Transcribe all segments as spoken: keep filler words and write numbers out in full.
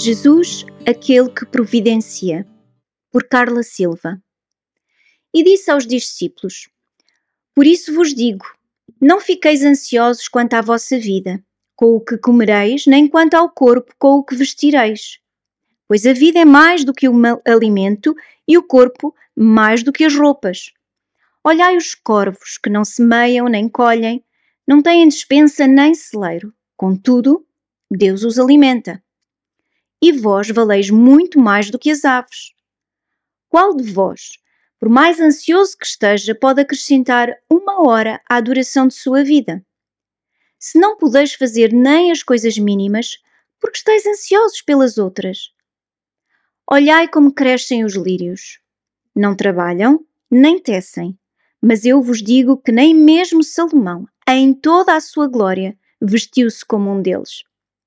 Jesus, aquele que providencia, por Carla Silva. E disse aos discípulos: Por isso vos digo, não fiqueis ansiosos quanto à vossa vida, com o que comereis, nem quanto ao corpo, com o que vestireis. Pois a vida é mais do que o alimento e o corpo mais do que as roupas. Olhai os corvos, que não semeiam nem colhem, não têm despensa nem celeiro. Contudo, Deus os alimenta. E vós valeis muito mais do que as aves. Qual de vós, por mais ansioso que esteja, pode acrescentar uma hora à duração de sua vida? Se não podeis fazer nem as coisas mínimas, porque estáis ansiosos pelas outras? Olhai como crescem os lírios. Não trabalham, nem tecem. Mas eu vos digo que nem mesmo Salomão, em toda a sua glória, vestiu-se como um deles.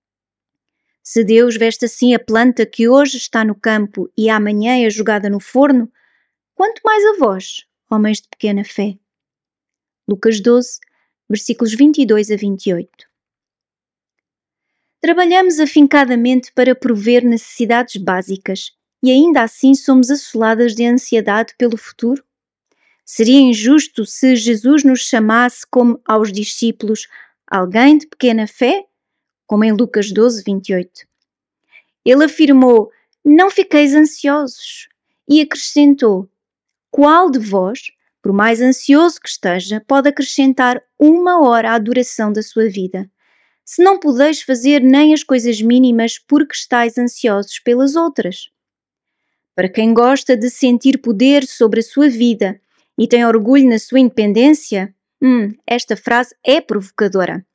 Se Deus veste assim a planta que hoje está no campo e amanhã é jogada no forno, quanto mais a vós, homens de pequena fé. Lucas doze, versículos vinte e dois a vinte e oito. Trabalhamos afincadamente para prover necessidades básicas e ainda assim somos assoladas de ansiedade pelo futuro? Seria injusto se Jesus nos chamasse, como aos discípulos, alguém de pequena fé? Como em Lucas doze, vinte e oito. Ele afirmou, não fiqueis ansiosos, e acrescentou, qual de vós, por mais ansioso que esteja, pode acrescentar uma hora à duração da sua vida? Se não podeis fazer nem as coisas mínimas porque estáis ansiosos pelas outras. Para quem gosta de sentir poder sobre a sua vida e tem orgulho na sua independência, hum, esta frase é provocadora.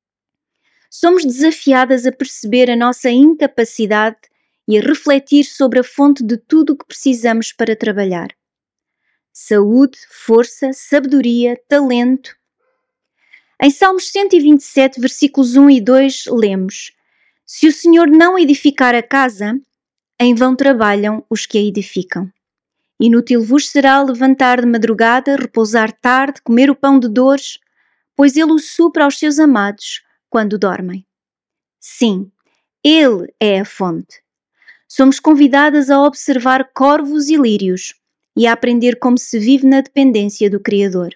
Somos desafiadas a perceber a nossa incapacidade e a refletir sobre a fonte de tudo o que precisamos para trabalhar. Saúde, força, sabedoria, talento. Em Salmos cento e vinte e sete, versículos um e dois, lemos: Se o Senhor não edificar a casa, em vão trabalham os que a edificam. Inútil vos será levantar de madrugada, repousar tarde, comer o pão de dores, pois ele o supra aos seus amados quando dormem. Sim, ele é a fonte. Somos convidadas a observar corvos e lírios e a aprender como se vive na dependência do Criador.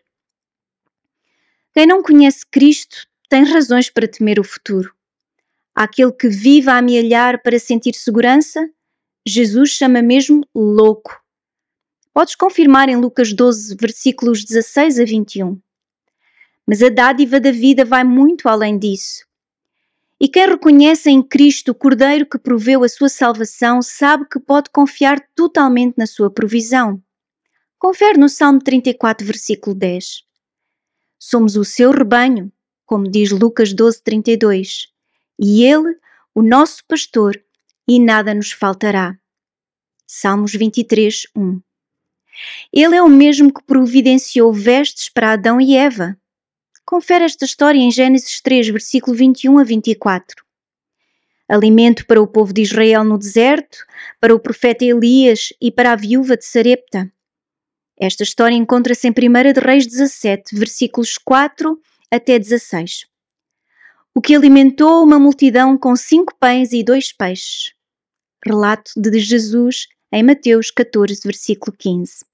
Quem não conhece Cristo tem razões para temer o futuro. Àquele que vive a amealhar para sentir segurança, Jesus chama mesmo louco. Podes confirmar em Lucas doze, versículos dezasseis a vinte e um. Mas a dádiva da vida vai muito além disso. E quem reconhece em Cristo o Cordeiro que proveu a sua salvação sabe que pode confiar totalmente na sua provisão. Confere no Salmo trinta e quatro, versículo dez. Somos o seu rebanho, como diz Lucas doze, trinta e dois, e ele, o nosso pastor, e nada nos faltará. Salmos vinte e três, um. Ele é o mesmo que providenciou vestes para Adão e Eva. Confere esta história em Gênesis três, versículo vinte e um a vinte e quatro. Alimento para o povo de Israel no deserto, para o profeta Elias e para a viúva de Sarepta. Esta história encontra-se em primeira de Reis dezassete, versículos quatro até dezasseis. O que alimentou uma multidão com cinco pães e dois peixes. Relato de Jesus em Mateus catorze, versículo quinze.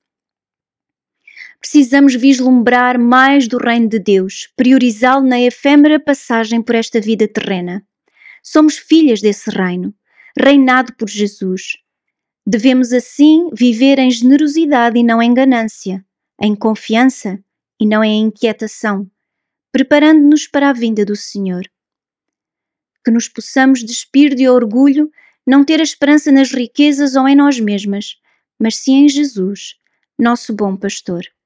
Precisamos vislumbrar mais do reino de Deus, priorizá-lo na efêmera passagem por esta vida terrena. Somos filhas desse reino, reinado por Jesus. Devemos assim viver em generosidade e não em ganância, em confiança e não em inquietação, preparando-nos para a vinda do Senhor. Que nos possamos despir de orgulho, não ter a esperança nas riquezas ou em nós mesmas, mas sim em Jesus, nosso bom pastor.